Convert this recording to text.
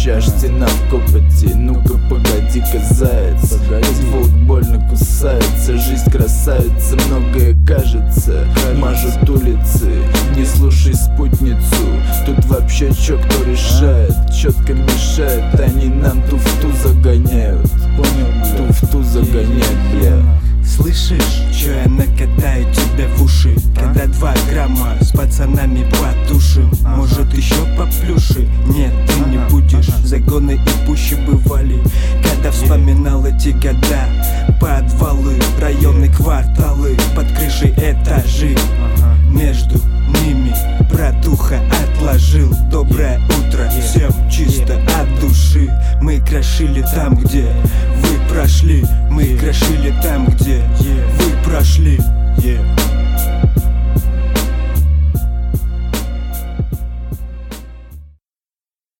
ощущаешь, стена в копоти. Ну-ка погоди-ка, заяц, этот волк больно кусается. Жизнь красавица, многое кажется, мажут улицы. Не слушай спутницу, тут вообще чё кто решает. Четко мешает, они нам туфту загоняют. Туфту загоняют, бля. Слышишь, чё я накатаю тебя в уши? Когда 2 грамма с пацанами потушим. Может еще поплюши? Нет, ты не будешь. Загоны и пущи бывали, когда вспоминал эти года. Подвалы, районы, кварталы, под крышей этажи. Между ними братуха отложил. Доброе утро, всем чисто от души. Мы крошили там, где вы прошли. Мы крошили там, где вы прошли.